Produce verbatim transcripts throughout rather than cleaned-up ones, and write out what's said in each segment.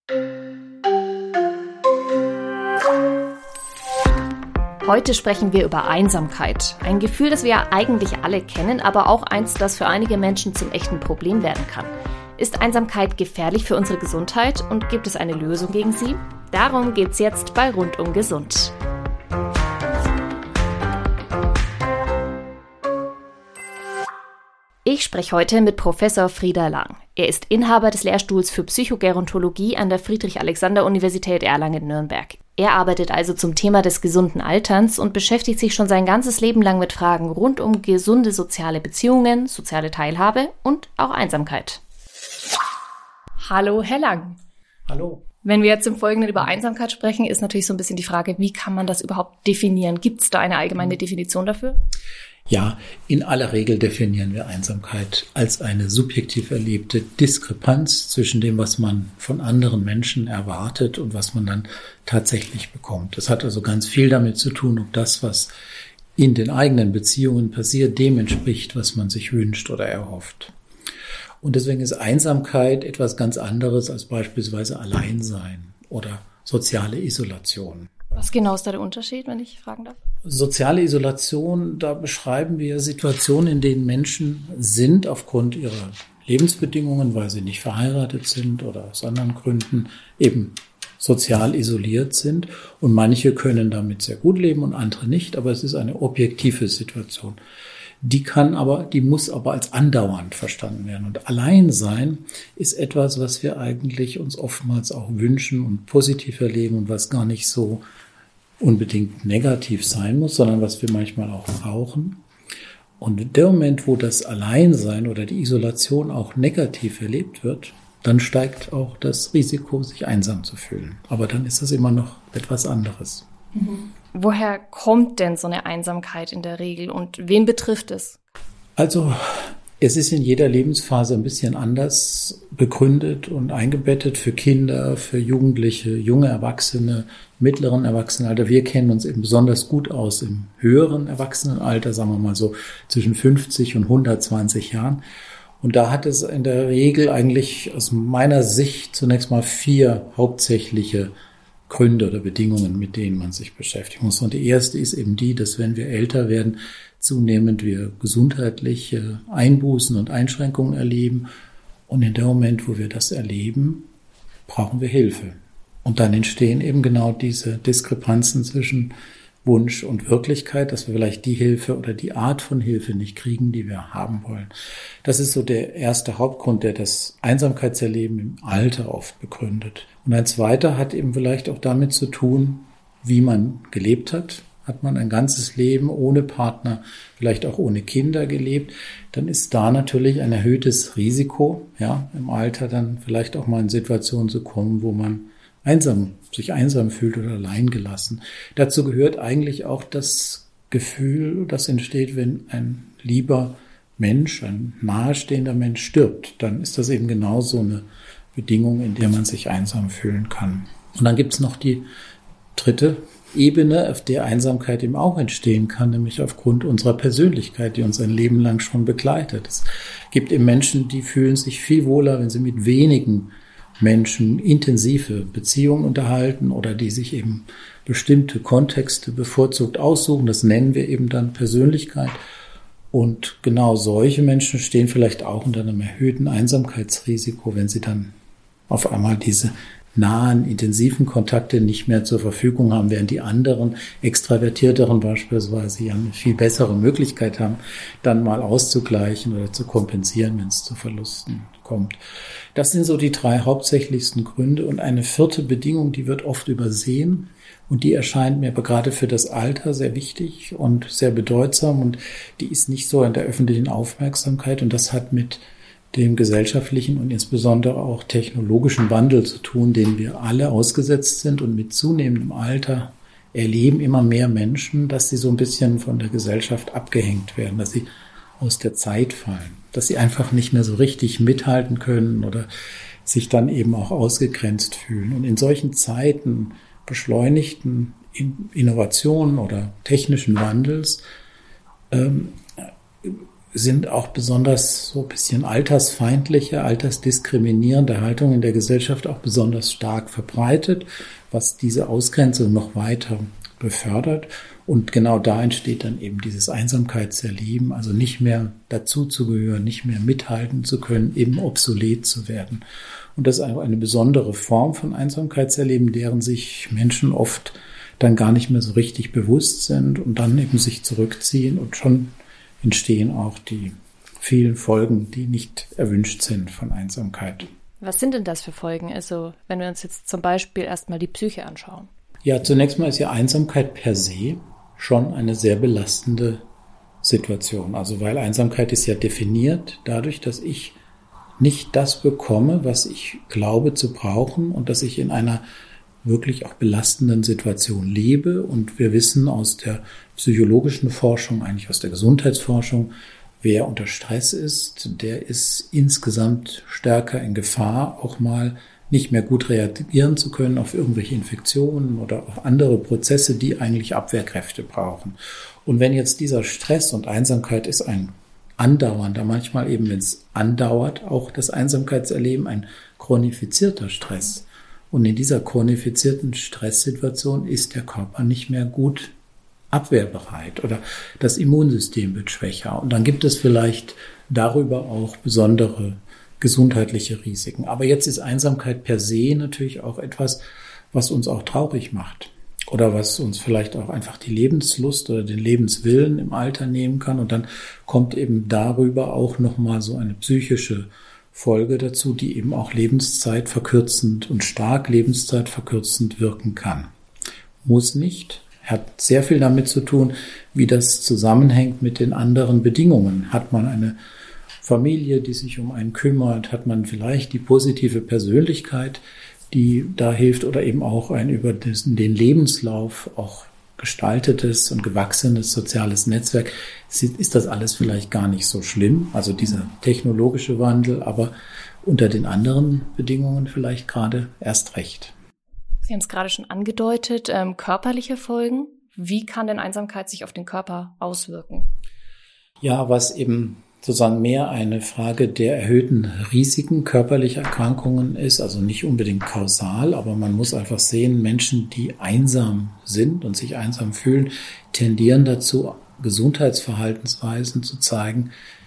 Heute sprechen wir über Einsamkeit. Ein Gefühl, das wir ja eigentlich alle kennen, aber auch eins, das für einige Menschen zum echten Problem werden kann. Ist Einsamkeit gefährlich für unsere Gesundheit und gibt es eine Lösung gegen sie? Darum geht's jetzt bei Rundum Gesund. Ich spreche heute mit Professor Frieder Lang. Er ist Inhaber des Lehrstuhls für Psychogerontologie an der Friedrich-Alexander-Universität Erlangen-Nürnberg. Er arbeitet also zum Thema des gesunden Alterns und beschäftigt sich schon sein ganzes Leben lang mit Fragen rund um gesunde soziale Beziehungen, soziale Teilhabe und auch Einsamkeit. Hallo, Herr Lang. Hallo. Wenn wir jetzt im Folgenden über Einsamkeit sprechen, ist natürlich so ein bisschen die Frage, wie kann man das überhaupt definieren? Gibt es da eine allgemeine Definition dafür? Ja, in aller Regel definieren wir Einsamkeit als eine subjektiv erlebte Diskrepanz zwischen dem, was man von anderen Menschen erwartet und was man dann tatsächlich bekommt. Das hat also ganz viel damit zu tun, ob das, was in den eigenen Beziehungen passiert, dem entspricht, was man sich wünscht oder erhofft. Und deswegen ist Einsamkeit etwas ganz anderes als beispielsweise Alleinsein oder soziale Isolation. Was genau ist da der Unterschied, wenn ich fragen darf? Soziale Isolation, da beschreiben wir Situationen, in denen Menschen sind aufgrund ihrer Lebensbedingungen, weil sie nicht verheiratet sind oder aus anderen Gründen eben sozial isoliert sind. Und manche können damit sehr gut leben und andere nicht, aber es ist eine objektive Situation. Die kann aber, die muss aber als andauernd verstanden werden. Und Alleinsein ist etwas, was wir eigentlich uns oftmals auch wünschen und positiv erleben und was gar nicht so unbedingt negativ sein muss, sondern was wir manchmal auch brauchen. Und in dem Moment, wo das Alleinsein oder die Isolation auch negativ erlebt wird, dann steigt auch das Risiko, sich einsam zu fühlen. Aber dann ist das immer noch etwas anderes. Mhm. Woher kommt denn so eine Einsamkeit in der Regel und wen betrifft es? Also es ist in jeder Lebensphase ein bisschen anders begründet und eingebettet für Kinder, für Jugendliche, junge Erwachsene, mittleren Erwachsenenalter. Wir kennen uns eben besonders gut aus im höheren Erwachsenenalter, sagen wir mal so zwischen fünfzig und hundertzwanzig Jahren. Und da hat es in der Regel eigentlich aus meiner Sicht zunächst mal vier hauptsächliche Gründe oder Bedingungen, mit denen man sich beschäftigen muss. Und die erste ist eben die, dass wenn wir älter werden, zunehmend wir gesundheitliche Einbußen und Einschränkungen erleben. Und in dem Moment, wo wir das erleben, brauchen wir Hilfe. Und dann entstehen eben genau diese Diskrepanzen zwischen Wunsch und Wirklichkeit, dass wir vielleicht die Hilfe oder die Art von Hilfe nicht kriegen, die wir haben wollen. Das ist so der erste Hauptgrund, der das Einsamkeitserleben im Alter oft begründet. Und ein zweiter hat eben vielleicht auch damit zu tun, wie man gelebt hat. Hat man ein ganzes Leben ohne Partner, vielleicht auch ohne Kinder gelebt, dann ist da natürlich ein erhöhtes Risiko, ja, im Alter dann vielleicht auch mal in Situationen zu kommen, wo man einsam, sich einsam fühlt oder allein gelassen. Dazu gehört eigentlich auch das Gefühl, das entsteht, wenn ein lieber Mensch, ein nahestehender Mensch stirbt. Dann ist das eben genau so eine Bedingung, in der man sich einsam fühlen kann. Und dann gibt es noch die dritte Ebene, auf der Einsamkeit eben auch entstehen kann, nämlich aufgrund unserer Persönlichkeit, die uns ein Leben lang schon begleitet. Es gibt eben Menschen, die fühlen sich viel wohler, wenn sie mit wenigen Menschen intensive Beziehungen unterhalten oder die sich eben bestimmte Kontexte bevorzugt aussuchen. Das nennen wir eben dann Persönlichkeit. Und genau solche Menschen stehen vielleicht auch unter einem erhöhten Einsamkeitsrisiko, wenn sie dann auf einmal diese nahen, intensiven Kontakte nicht mehr zur Verfügung haben, während die anderen, extravertierteren beispielsweise, ja eine viel bessere Möglichkeit haben, dann mal auszugleichen oder zu kompensieren, wenn es zu Verlusten kommt. Das sind so die drei hauptsächlichsten Gründe. Und eine vierte Bedingung, die wird oft übersehen und die erscheint mir aber gerade für das Alter sehr wichtig und sehr bedeutsam und die ist nicht so in der öffentlichen Aufmerksamkeit und das hat mit dem gesellschaftlichen und insbesondere auch technologischen Wandel zu tun, den wir alle ausgesetzt sind. Und mit zunehmendem Alter erleben immer mehr Menschen, dass sie so ein bisschen von der Gesellschaft abgehängt werden, dass sie aus der Zeit fallen, dass sie einfach nicht mehr so richtig mithalten können oder sich dann eben auch ausgegrenzt fühlen. Und in solchen Zeiten beschleunigten Innovationen oder technischen Wandels ähm, sind auch besonders so ein bisschen altersfeindliche, altersdiskriminierende Haltungen in der Gesellschaft auch besonders stark verbreitet, was diese Ausgrenzung noch weiter befördert. Und genau da entsteht dann eben dieses Einsamkeitserleben, also nicht mehr dazuzugehören, nicht mehr mithalten zu können, eben obsolet zu werden. Und das ist eine besondere Form von Einsamkeitserleben, deren sich Menschen oft dann gar nicht mehr so richtig bewusst sind und dann eben sich zurückziehen, und schon entstehen auch die vielen Folgen, die nicht erwünscht sind von Einsamkeit. Was sind denn das für Folgen? Also wenn wir uns jetzt zum Beispiel erstmal die Psyche anschauen. Ja, zunächst mal ist ja Einsamkeit per se schon eine sehr belastende Situation. Also weil Einsamkeit ist ja definiert dadurch, dass ich nicht das bekomme, was ich glaube zu brauchen, und dass ich in einer wirklich auch belastenden Situation lebe. Und wir wissen aus der psychologischen Forschung, eigentlich aus der Gesundheitsforschung, wer unter Stress ist, der ist insgesamt stärker in Gefahr, auch mal nicht mehr gut reagieren zu können auf irgendwelche Infektionen oder auf andere Prozesse, die eigentlich Abwehrkräfte brauchen. Und wenn jetzt dieser Stress, und Einsamkeit ist ein andauernder, manchmal eben, wenn es andauert, auch das Einsamkeitserleben, ein chronifizierter Stress. Und in dieser chronifizierten Stresssituation ist der Körper nicht mehr gut abwehrbereit oder das Immunsystem wird schwächer. Und dann gibt es vielleicht darüber auch besondere gesundheitliche Risiken. Aber jetzt ist Einsamkeit per se natürlich auch etwas, was uns auch traurig macht oder was uns vielleicht auch einfach die Lebenslust oder den Lebenswillen im Alter nehmen kann. Und dann kommt eben darüber auch nochmal so eine psychische Folge dazu, die eben auch Lebenszeit verkürzend und stark Lebenszeit verkürzend wirken kann. Muss nicht. Hat sehr viel damit zu tun, wie das zusammenhängt mit den anderen Bedingungen. Hat man eine Familie, die sich um einen kümmert, hat man vielleicht die positive Persönlichkeit, die da hilft, oder eben auch ein über den Lebenslauf auch gestaltetes und gewachsenes soziales Netzwerk, ist das alles vielleicht gar nicht so schlimm, also dieser technologische Wandel, aber unter den anderen Bedingungen vielleicht gerade erst recht. Sie haben es gerade schon angedeutet, ähm, körperliche Folgen. Wie kann denn Einsamkeit sich auf den Körper auswirken? Ja, was eben sozusagen mehr eine Frage der erhöhten Risiken körperlicher Erkrankungen ist, also nicht unbedingt kausal, aber man muss einfach sehen, Menschen, die einsam sind und sich einsam fühlen, tendieren dazu, Gesundheitsverhaltensweisen zu zeigen,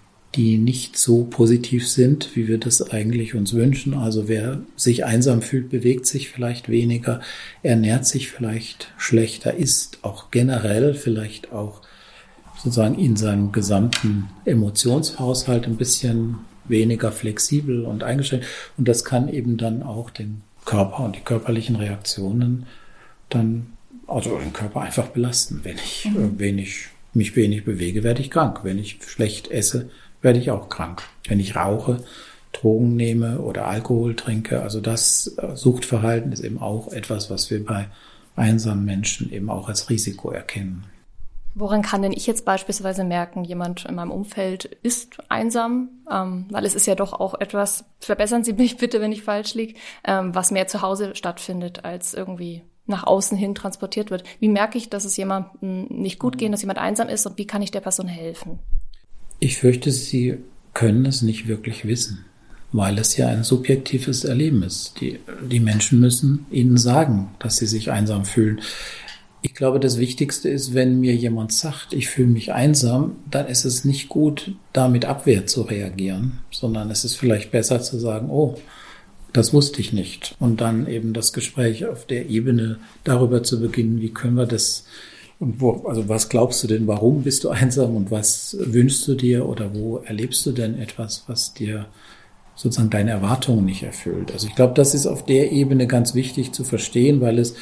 die nicht so positiv sind, wie wir das eigentlich uns wünschen. Also wer sich einsam fühlt, bewegt sich vielleicht weniger, ernährt sich vielleicht schlechter, ist auch generell vielleicht auch sozusagen in seinem gesamten Emotionshaushalt ein bisschen weniger flexibel und eingeschränkt. Und das kann eben dann auch den Körper und die körperlichen Reaktionen dann, also den Körper einfach belasten. Wenn ich, mhm. wenn ich mich wenig bewege, werde ich krank. Wenn ich schlecht esse, werde ich auch krank. Wenn ich rauche, Drogen nehme oder Alkohol trinke, also das Suchtverhalten ist eben auch etwas, was wir bei einsamen Menschen eben auch als Risiko erkennen. Woran kann denn ich jetzt beispielsweise merken, jemand in meinem Umfeld ist einsam? Ähm, weil es ist ja doch auch etwas, verbessern Sie mich bitte, wenn ich falsch liege, ähm, was mehr zu Hause stattfindet, als irgendwie nach außen hin transportiert wird. Wie merke ich, dass es jemandem nicht gut geht, dass jemand einsam ist, und wie kann ich der Person helfen? Ich fürchte, Sie können es nicht wirklich wissen, weil es ja ein subjektives Erleben ist. Die, die Menschen müssen Ihnen sagen, dass sie sich einsam fühlen. Ich glaube, das Wichtigste ist, wenn mir jemand sagt, ich fühle mich einsam, dann ist es nicht gut, da mit Abwehr zu reagieren, sondern es ist vielleicht besser zu sagen, oh, das wusste ich nicht. Und dann eben das Gespräch auf der Ebene darüber zu beginnen, wie können wir das, und wo, also was glaubst du denn, warum bist du einsam und was wünschst du dir oder wo erlebst du denn etwas, was dir sozusagen deine Erwartungen nicht erfüllt? Also ich glaube, das ist auf der Ebene ganz wichtig zu verstehen, weil es,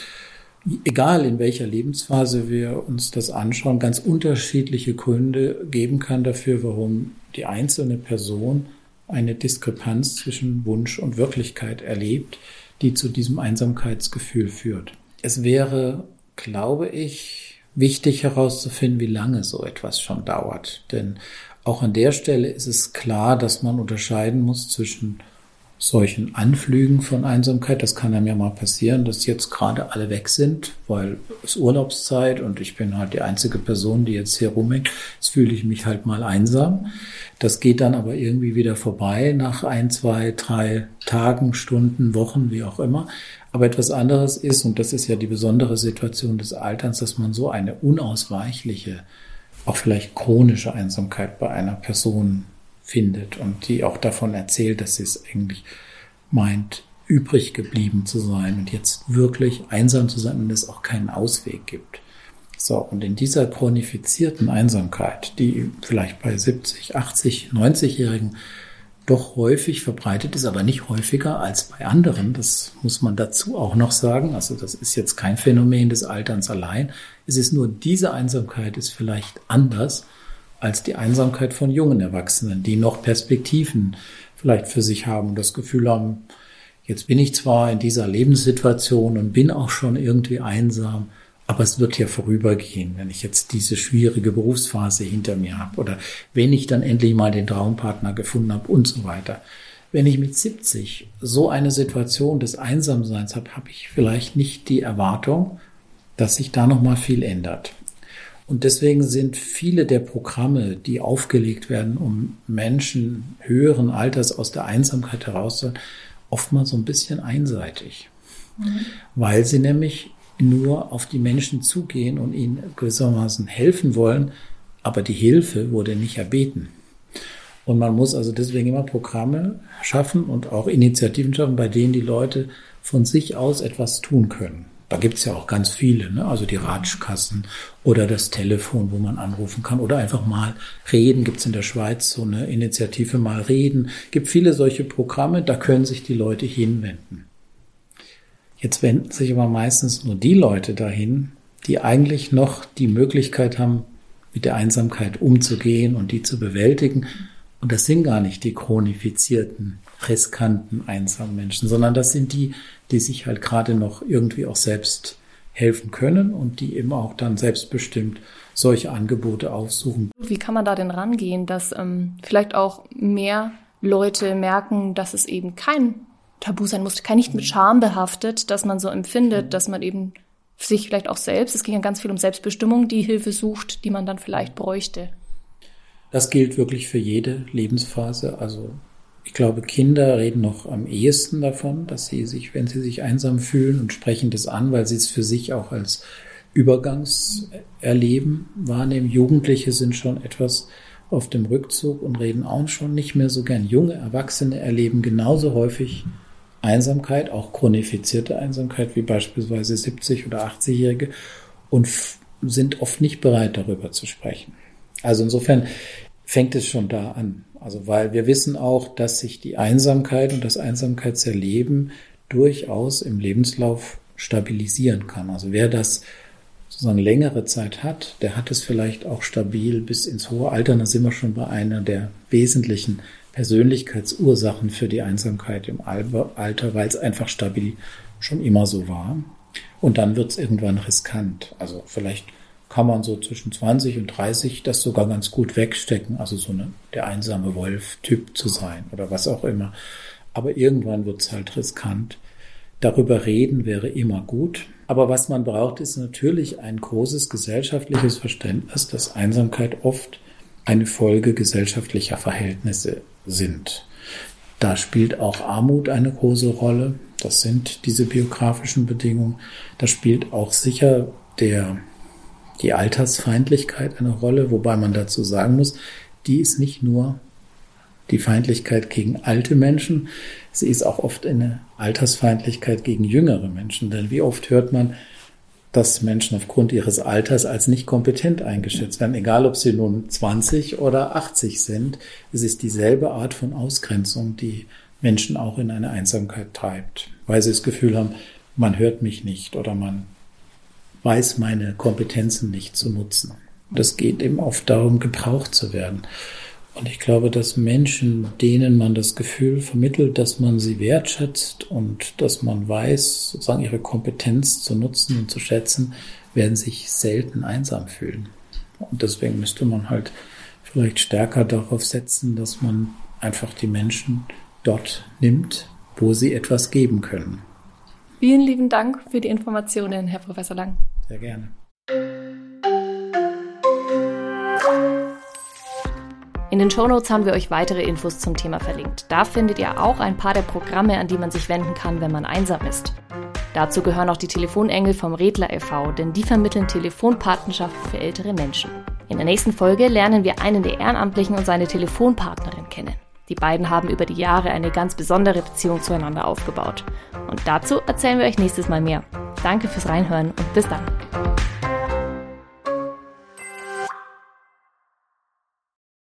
egal in welcher Lebensphase wir uns das anschauen, ganz unterschiedliche Gründe geben kann dafür, warum die einzelne Person eine Diskrepanz zwischen Wunsch und Wirklichkeit erlebt, die zu diesem Einsamkeitsgefühl führt. Es wäre, glaube ich, wichtig herauszufinden, wie lange so etwas schon dauert. Denn auch an der Stelle ist es klar, dass man unterscheiden muss zwischen solchen Anflügen von Einsamkeit. Das kann einem ja mal passieren, dass jetzt gerade alle weg sind, weil es Urlaubszeit und ich bin halt die einzige Person, die jetzt hier rumhängt. Jetzt fühle ich mich halt mal einsam. Das geht dann aber irgendwie wieder vorbei nach ein, zwei, drei Tagen, Stunden, Wochen, wie auch immer. Aber etwas anderes ist, und das ist ja die besondere Situation des Alterns, dass man so eine unausweichliche, auch vielleicht chronische Einsamkeit bei einer Person findet und die auch davon erzählt, dass sie es eigentlich meint, übrig geblieben zu sein und jetzt wirklich einsam zu sein und es auch keinen Ausweg gibt. So, und in dieser chronifizierten Einsamkeit, die vielleicht bei siebzig, achtzig, neunzig-Jährigen doch häufig verbreitet ist, aber nicht häufiger als bei anderen, das muss man dazu auch noch sagen, also das ist jetzt kein Phänomen des Alterns allein, es ist nur, diese Einsamkeit ist vielleicht anders als die Einsamkeit von jungen Erwachsenen, die noch Perspektiven vielleicht für sich haben und das Gefühl haben, jetzt bin ich zwar in dieser Lebenssituation und bin auch schon irgendwie einsam, aber es wird ja vorübergehen, wenn ich jetzt diese schwierige Berufsphase hinter mir habe oder wenn ich dann endlich mal den Traumpartner gefunden habe und so weiter. Wenn ich mit siebzig so eine Situation des Einsamseins habe, habe ich vielleicht nicht die Erwartung, dass sich da noch mal viel ändert. Und deswegen sind viele der Programme, die aufgelegt werden, um Menschen höheren Alters aus der Einsamkeit herauszuholen, oftmals so ein bisschen einseitig. Mhm. Weil sie nämlich nur auf die Menschen zugehen und ihnen gewissermaßen helfen wollen, aber die Hilfe wurde nicht erbeten. Und man muss also deswegen immer Programme schaffen und auch Initiativen schaffen, bei denen die Leute von sich aus etwas tun können. Da gibt's ja auch ganz viele, ne? Also die Ratschkassen oder das Telefon, wo man anrufen kann oder einfach mal reden. Gibt's in der Schweiz so eine Initiative, mal reden. Gibt viele solche Programme, da können sich die Leute hinwenden. Jetzt wenden sich aber meistens nur die Leute dahin, die eigentlich noch die Möglichkeit haben, mit der Einsamkeit umzugehen und die zu bewältigen. Und das sind gar nicht die chronifizierten, riskanten, einsamen Menschen, sondern das sind die, die sich halt gerade noch irgendwie auch selbst helfen können und die eben auch dann selbstbestimmt solche Angebote aufsuchen. Wie kann man da denn rangehen, dass ähm, vielleicht auch mehr Leute merken, dass es eben kein Tabu sein muss, kein nicht mit Scham behaftet, dass man so empfindet, dass man eben sich vielleicht auch selbst, es ging ja ganz viel um Selbstbestimmung, die Hilfe sucht, die man dann vielleicht bräuchte? Das gilt wirklich für jede Lebensphase. Also ich glaube, Kinder reden noch am ehesten davon, dass sie sich, wenn sie sich einsam fühlen und sprechen das an, weil sie es für sich auch als Übergangserleben wahrnehmen. Jugendliche sind schon etwas auf dem Rückzug und reden auch schon nicht mehr so gern. Junge Erwachsene erleben genauso häufig Einsamkeit, auch chronifizierte Einsamkeit, wie beispielsweise siebzig- oder achtzigjährige und f- sind oft nicht bereit, darüber zu sprechen. Also insofern fängt es schon da an. Also weil wir wissen auch, dass sich die Einsamkeit und das Einsamkeitserleben durchaus im Lebenslauf stabilisieren kann. Also wer das sozusagen längere Zeit hat, der hat es vielleicht auch stabil bis ins hohe Alter. Da sind wir schon bei einer der wesentlichen Persönlichkeitsursachen für die Einsamkeit im Alter, weil es einfach stabil schon immer so war. Und dann wird es irgendwann riskant. Also vielleicht kann man so zwischen zwanzig und dreißig das sogar ganz gut wegstecken, also so eine, der einsame Wolf-Typ zu sein oder was auch immer. Aber irgendwann wird es halt riskant. Darüber reden wäre immer gut. Aber was man braucht, ist natürlich ein großes gesellschaftliches Verständnis, dass Einsamkeit oft eine Folge gesellschaftlicher Verhältnisse sind. Da spielt auch Armut eine große Rolle. Das sind diese biografischen Bedingungen. Da spielt auch sicher der die Altersfeindlichkeit eine Rolle, wobei man dazu sagen muss, die ist nicht nur die Feindlichkeit gegen alte Menschen, sie ist auch oft eine Altersfeindlichkeit gegen jüngere Menschen. Denn wie oft hört man, dass Menschen aufgrund ihres Alters als nicht kompetent eingeschätzt werden, egal ob sie nun zwanzig oder achtzig sind. Es ist dieselbe Art von Ausgrenzung, die Menschen auch in eine Einsamkeit treibt, weil sie das Gefühl haben, man hört mich nicht oder man weiß meine Kompetenzen nicht zu nutzen. Das geht eben oft darum, gebraucht zu werden. Und ich glaube, dass Menschen, denen man das Gefühl vermittelt, dass man sie wertschätzt und dass man weiß, sozusagen ihre Kompetenz zu nutzen und zu schätzen, werden sich selten einsam fühlen. Und deswegen müsste man halt vielleicht stärker darauf setzen, dass man einfach die Menschen dort nimmt, wo sie etwas geben können. Vielen lieben Dank für die Informationen, Herr Professor Lang. Sehr gerne. In den Shownotes haben wir euch weitere Infos zum Thema verlinkt. Da findet ihr auch ein paar der Programme, an die man sich wenden kann, wenn man einsam ist. Dazu gehören auch die Telefonengel vom Redler e V, denn die vermitteln Telefonpatenschaften für ältere Menschen. In der nächsten Folge lernen wir einen der Ehrenamtlichen und seine Telefonpartnerin kennen. Die beiden haben über die Jahre eine ganz besondere Beziehung zueinander aufgebaut. Und dazu erzählen wir euch nächstes Mal mehr. Danke fürs Reinhören und bis dann.